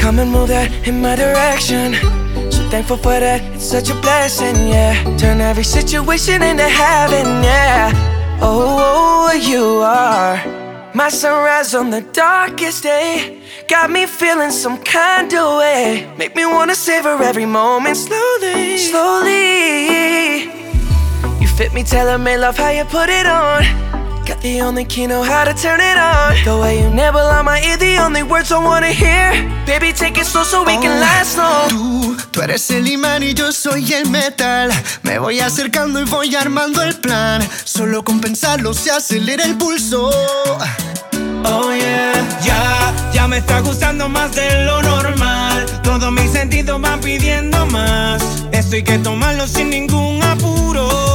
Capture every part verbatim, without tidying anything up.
come and move that in my direction. So thankful for that, it's such a blessing, yeah. Turn every situation into heaven, yeah. Oh, you are my sunrise on the darkest day. Got me feeling some kind of way. Make me wanna savor every moment slowly, slowly. You fit me, tailor-made, love how you put it on. Got the only key, know how to turn it on. The way you nibble on my ear, the only words I wanna hear. Baby, take it slow so we can last long. Tú, tú eres el imán y yo soy el metal. Me voy acercando y voy armando el plan. Solo con pensarlo se acelera el pulso. Oh yeah, ya, ya me está gustando más de lo normal. Todos mis sentidos van pidiendo más. Esto hay que tomarlo sin ningún apuro.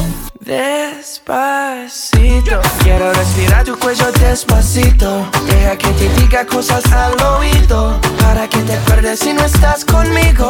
Despacito, quiero respirar tu cuello despacito. Deja que te diga cosas al oído, para que te acuerdes si no estás conmigo.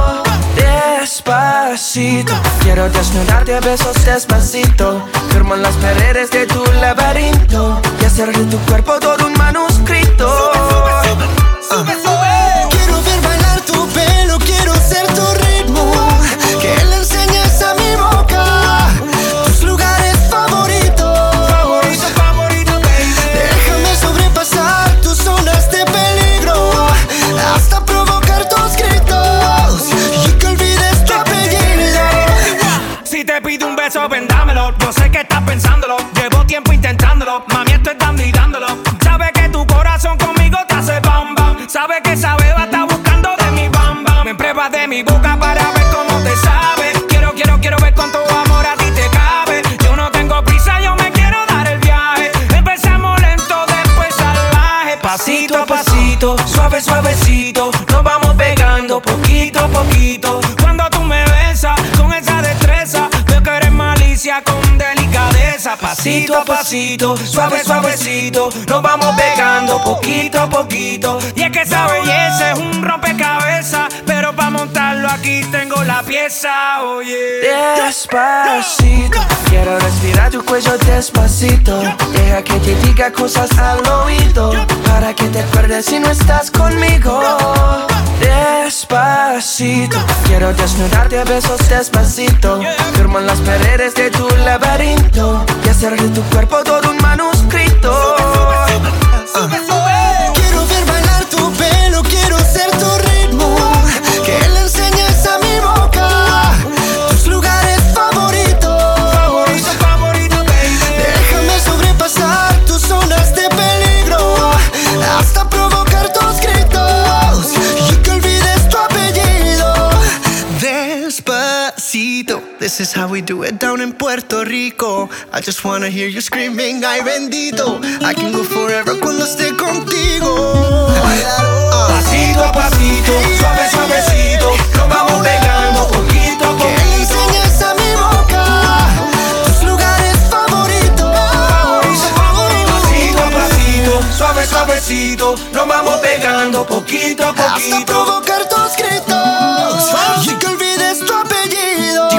Despacito, quiero desnudarte a besos despacito. Firmo en las paredes de tu laberinto y hacer de tu cuerpo todo un manuscrito. Sube, sube, sube, sube. Quiero ver bailar tu pelo, quiero ser tu ritmo. Que le enseñes a mi boca tus lugares favoritos. Favorito, favorito, baby. Déjame sobrepasar tus zonas de peligro hasta provocar tus gritos y que olvides tu apellido. Si te pido un beso, ven dámelo. Yo sé que estás pensándolo, llevo tiempo intentándolo. Mami, estoy dando y dándolo. Sabes que tu corazón conmigo te hace bam bam. Sabes que esa beba está buscando de mi bam bam. Me pruebas de mi boca para ver cómo te sabe. Quiero, quiero, quiero ver cuánto amor a ti te cabe. Yo no tengo prisa, yo me quiero dar el viaje. Empezamos lento, después salvaje. Pasito a pasito, suave, suavecito. Nos vamos pegando poquito a poquito. Cuando tú me besas con esa destreza, veo que eres malicia con delicadeza. Pasito a pasito, suave, suavecito. Nos vamos pegando poquito a poquito. Y es que esa belleza es un rompecabezas, pero para montarlo aquí tengo la pieza, oye. Despacito, quiero respirar tu cuello despacito. Deja que te diga cosas al oído, para que te acuerdes si no estás conmigo. Despacito, quiero desnudarte a besos despacito. Firmo en las paredes de tu laberinto y hacer de tu cuerpo todo un manuscrito. Sube, sube. Quiero ver bailar tu pelo, quiero ser tu ritmo. Que le enseñes a mi boca tus lugares favoritos. Favorito, favorito, baby. Déjame sobrepasar tus zonas de peligro hasta provocar tus gritos y que olvides tu apellido. Despacito, this is how we do it down in Puerto Rico. I just wanna hear you screaming, ay bendito. I can go forever cuando esté contigo. Pasito a pasito, suave, suavecito. Nos vamos pegando poquito a Que le poquito. enseñes a mi boca tus lugares favoritos. Pasito a pasito, suave, suavecito. Nos vamos pegando poquito a Hasta poquito. provocar tus gritos y que olvides tu apellido.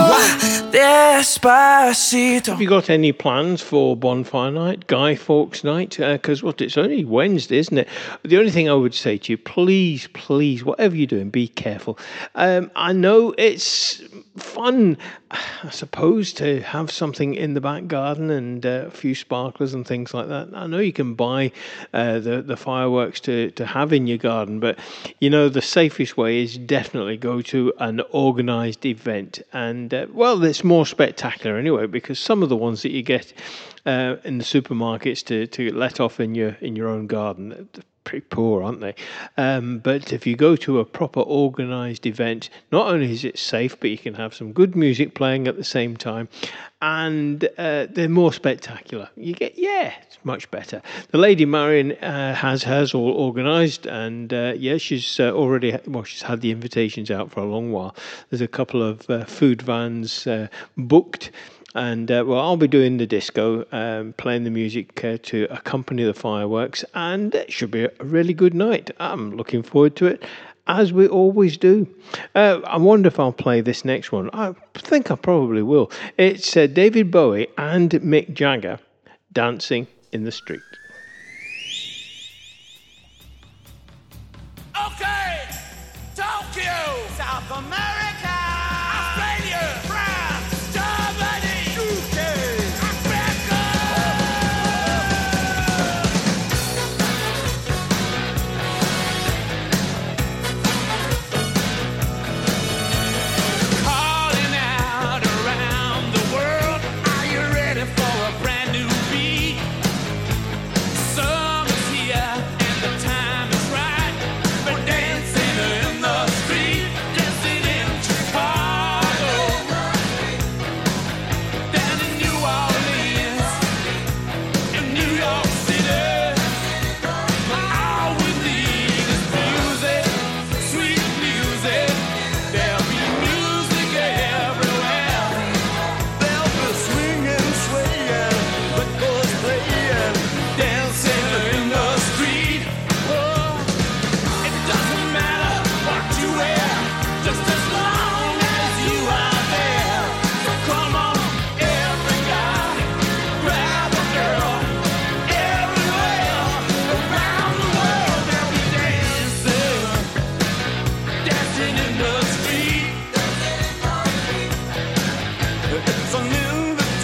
Despacito. Have you got any plans for Bonfire Night, Guy Fawkes Night? Because, uh, what, it's only Wednesday, isn't it? The only thing I would say to you, please, please, whatever you're doing, be careful. Um, I know it's fun, I suppose, to have something in the back garden and uh, a few sparklers and things like that. I know you can buy uh, the, the fireworks to, to have in your garden, but, you know, the safest way is definitely go to an organised event. And, uh, well, it's more spectacular anyway, because some of the ones that you get uh, in the supermarkets to, to let off in your in your own garden, they're pretty poor, aren't they? Um, but if you go to a proper organised event, not only is it safe, but you can have some good music playing at the same time, and uh, they're more spectacular. You get, yeah, it's much better. The Lady Marion uh, has hers all organised, and uh, yeah, she's uh, already, well, she's had the invitations out for a long while. There's a couple of uh, food vans uh, booked. And, uh, well, I'll be doing the disco, um, playing the music uh, to accompany the fireworks, and it should be a really good night. I'm looking forward to it, as we always do. Uh, I wonder if I'll play this next one. I think I probably will. It's uh, David Bowie and Mick Jagger, Dancing in the Street. Okay.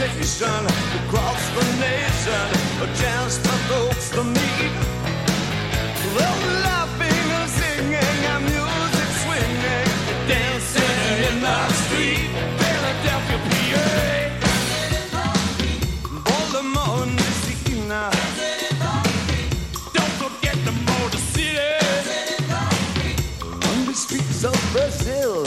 sensation across the nation, a chance for folks to meet. Well, laughing and singing and music swinging, dancing in the street, Philadelphia, P A. Baltimore and Messina, don't forget the Motor City, on the streets of Brazil.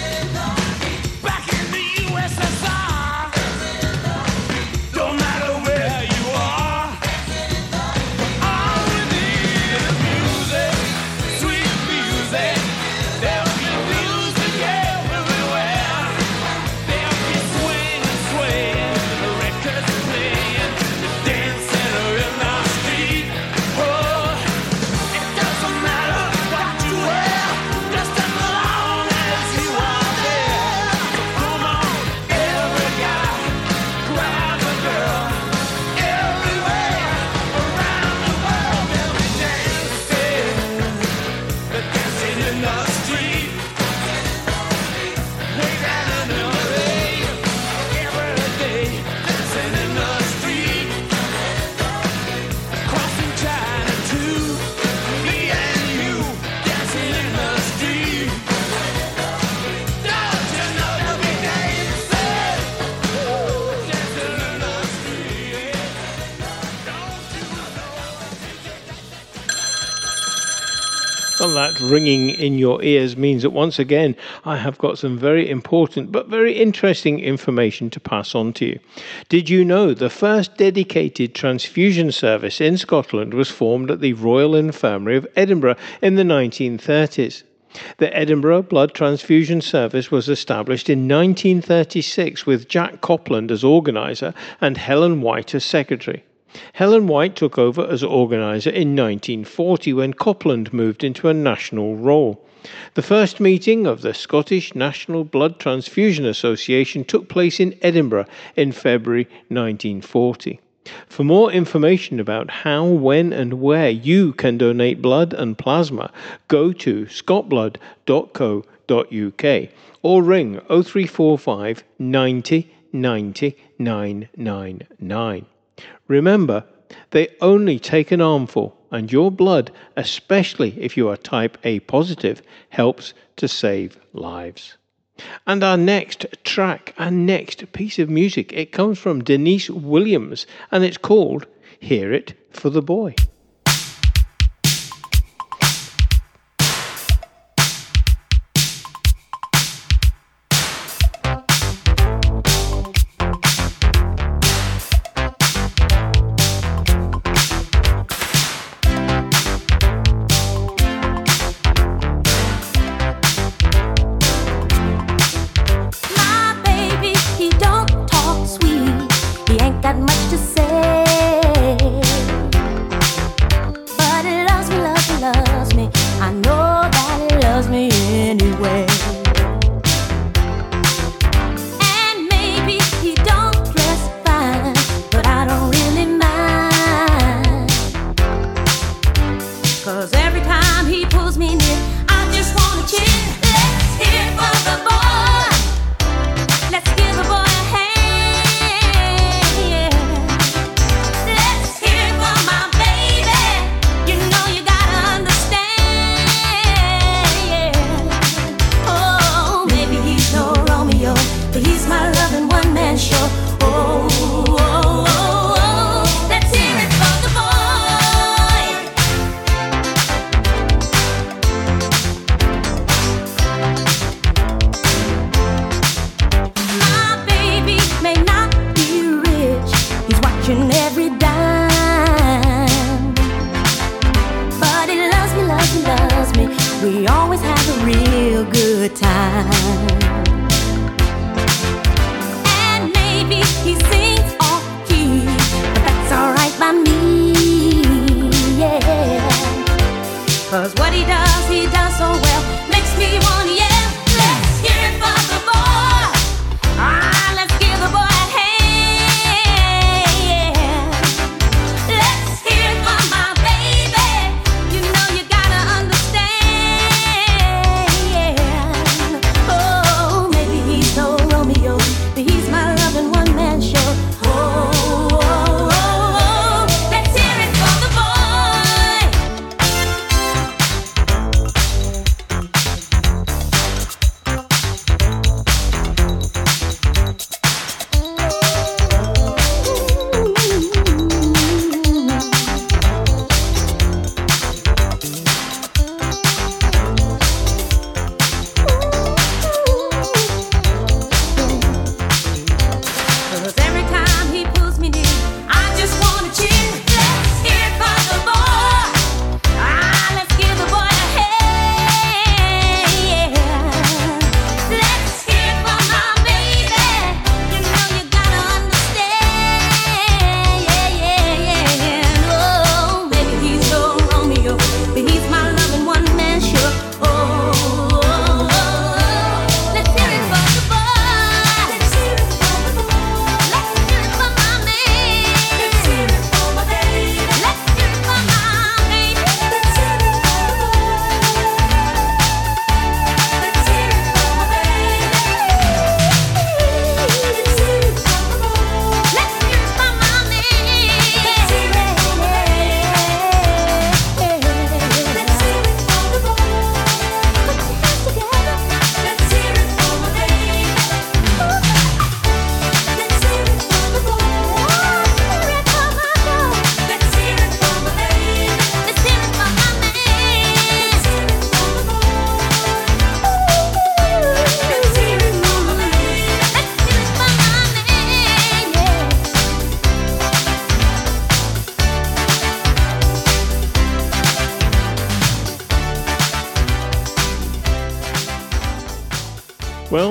Well, that ringing in your ears means that once again I have got some very important but very interesting information to pass on to you. Did you know the first dedicated transfusion service in Scotland was formed at the Royal Infirmary of Edinburgh in the nineteen thirties? The Edinburgh Blood Transfusion Service was established in nineteen thirty-six with Jack Copland as organiser and Helen White as secretary. Helen White took over as organiser in nineteen forty when Copland moved into a national role. The first meeting of the Scottish National Blood Transfusion Association took place in Edinburgh in February nineteen forty. For more information about how, when and where you can donate blood and plasma, go to scot blood dot co dot uk or ring oh three four five ninety ninety nine nine nine. Remember, they only take an armful, and your blood, especially if you are type A positive, helps to save lives. And our next track, our next piece of music, it comes from Denise Williams, and it's called Hear It for the Boy. And maybe he sings all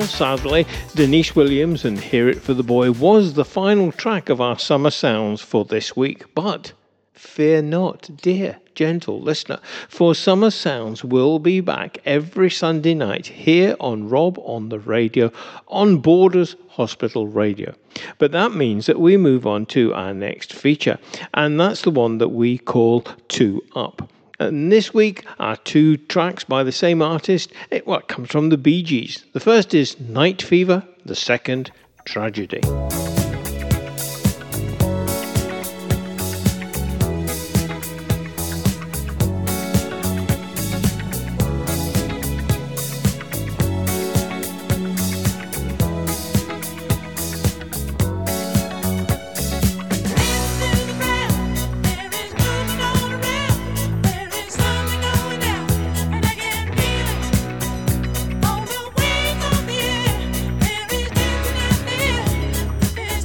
sadly, Denise Williams and Hear It For The Boy was the final track of our Summer Sounds for this week. But fear not, dear, gentle listener, for Summer Sounds will be back every Sunday night here on Rob on the Radio, on Borders Hospital Radio. But that means that we move on to our next feature, and that's the one that we call Two Up. And this week, our two tracks by the same artist, it well, comes from the Bee Gees. The first is Night Fever, the second, Tragedy. There's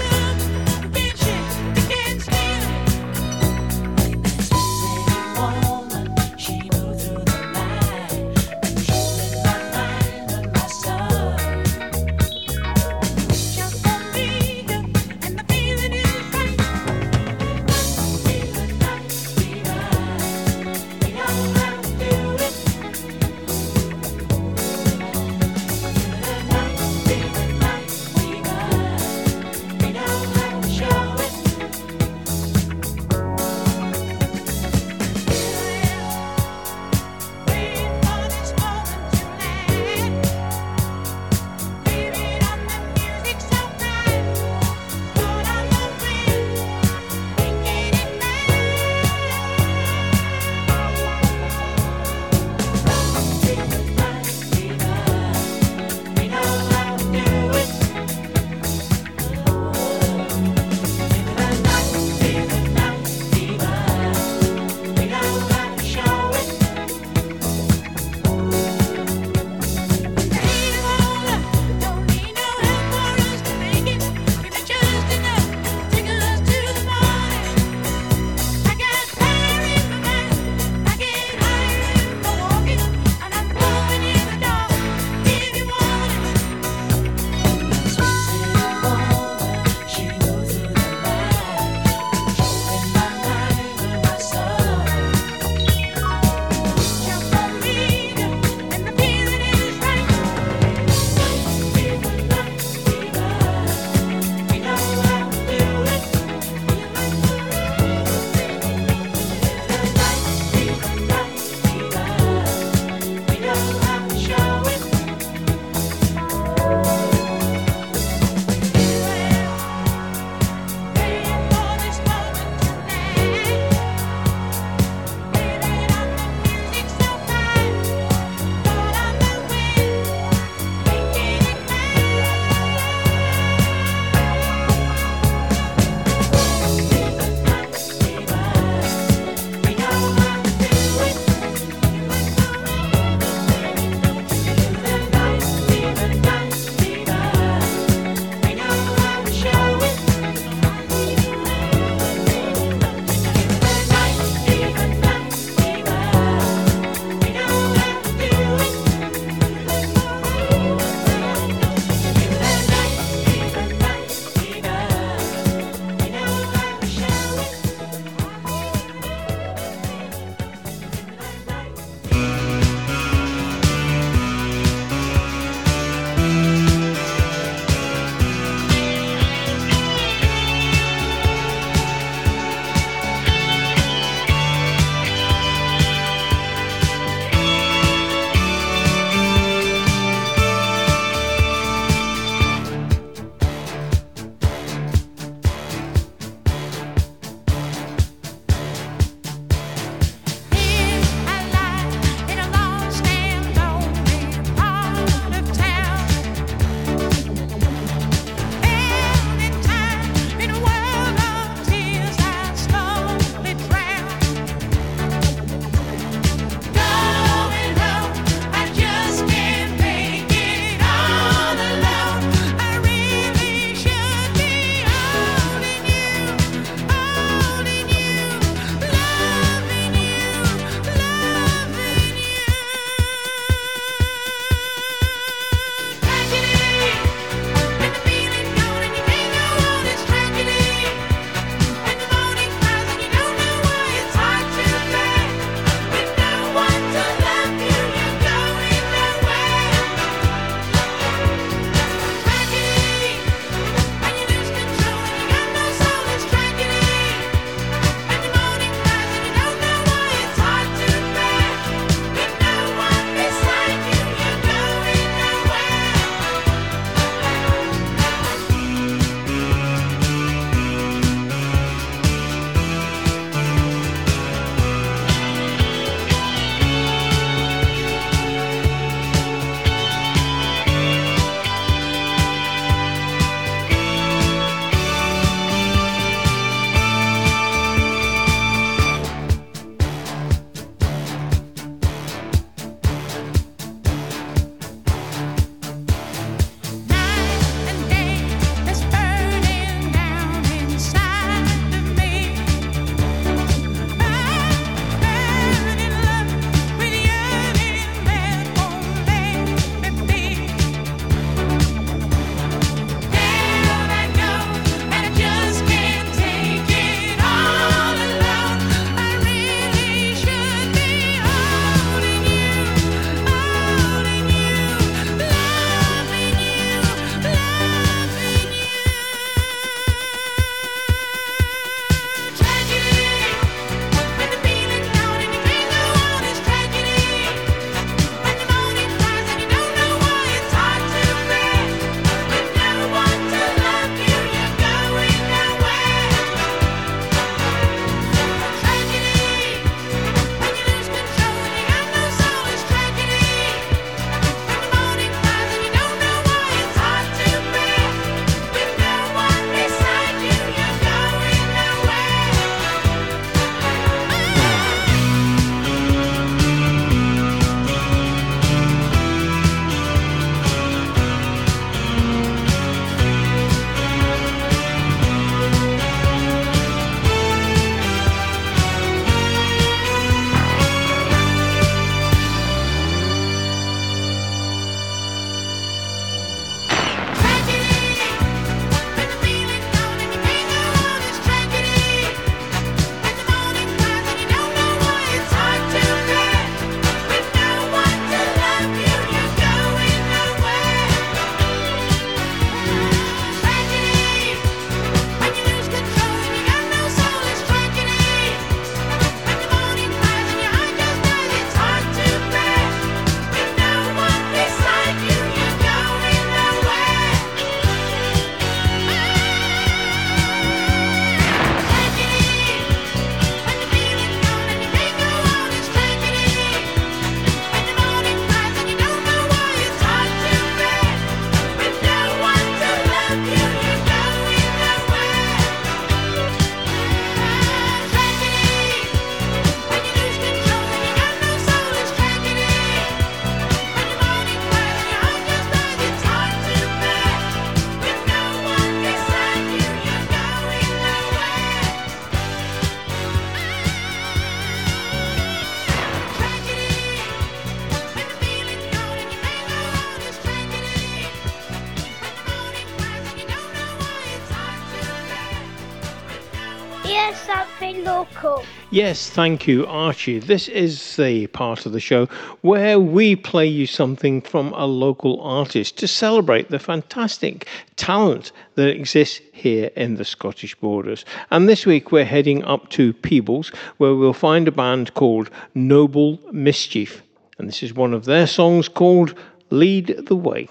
hear something local. Yes, thank you, Archie. This is the part of the show where we play you something from a local artist to celebrate the fantastic talent that exists here in the Scottish Borders. And this week we're heading up to Peebles, where we'll find a band called Noble Mischief. And this is one of their songs called Lead the Way.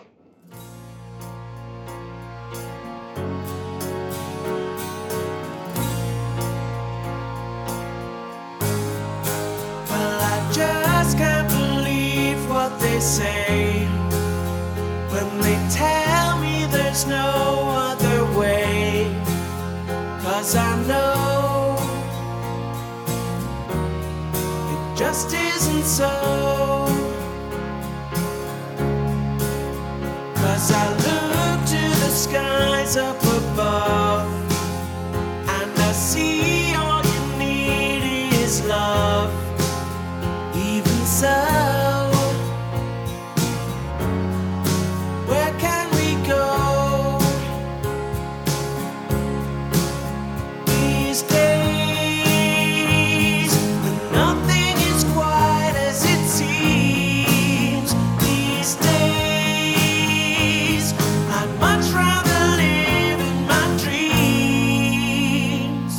Just can't believe what they say when they tell me there's no other way. 'Cause I know it just isn't so. 'Cause I look to the skies up above and I see all you need is love. So, where can we go these days when nothing is quite as it seems? These days, I'd much rather live in my dreams,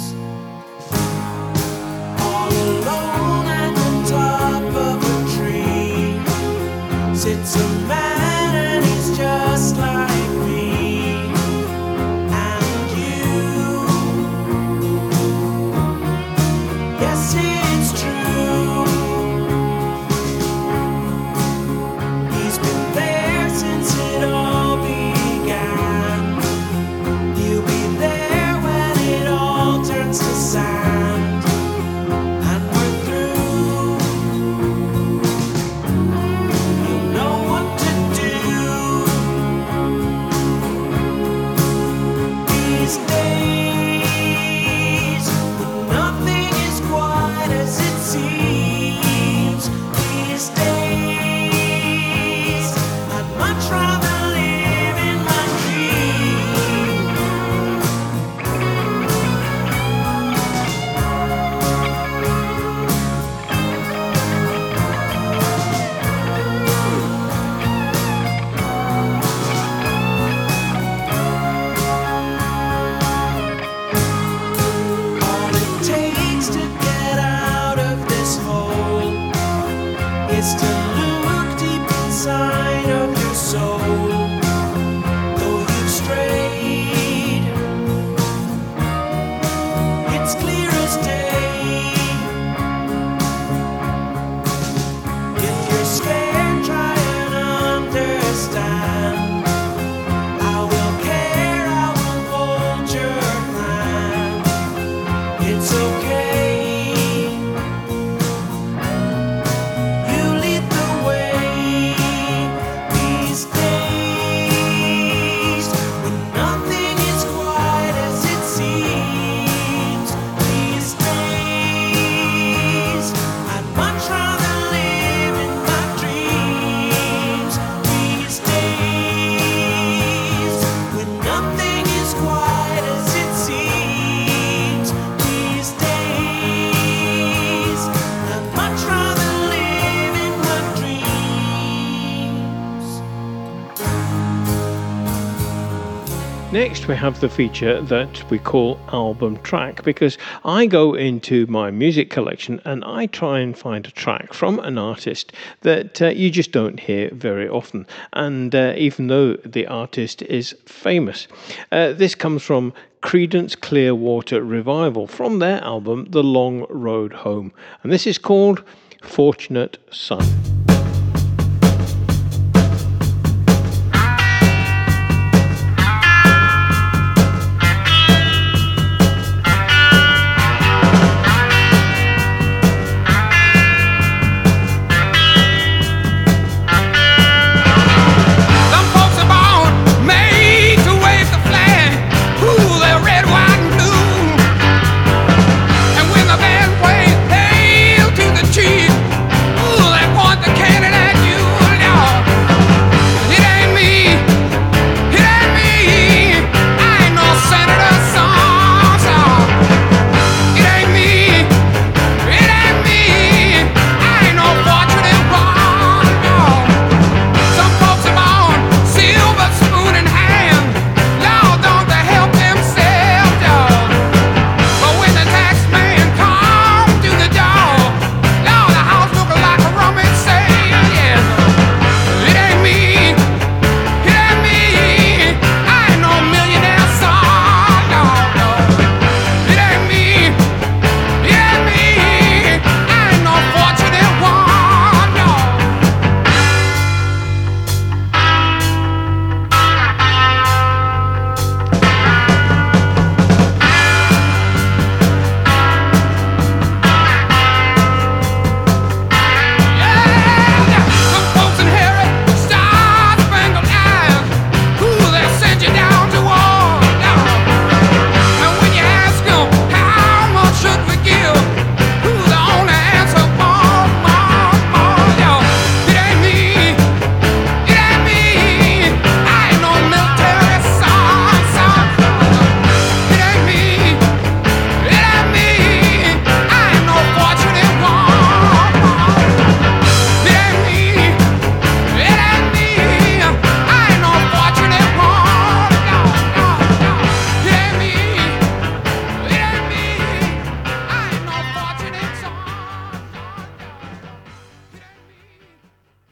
all alone at the top of sits a man and he's just like me and you. Yes, it's true. He's been there since it all began. He'll be there when it all turns to sand. And we're through. Days when nothing is quite as it seems. These days, I'd much rather live in my is to look deep inside of your soul. Though you've strayed, it's clear as day. If you're scared, try and understand. I will care, I will hold your hand. It's okay. Next, we have the feature that we call album track, because I go into my music collection and I try and find a track from an artist that uh, you just don't hear very often, and uh, even though the artist is famous. Uh, this comes from Creedence Clearwater Revival from their album The Long Road Home, and this is called Fortunate Son.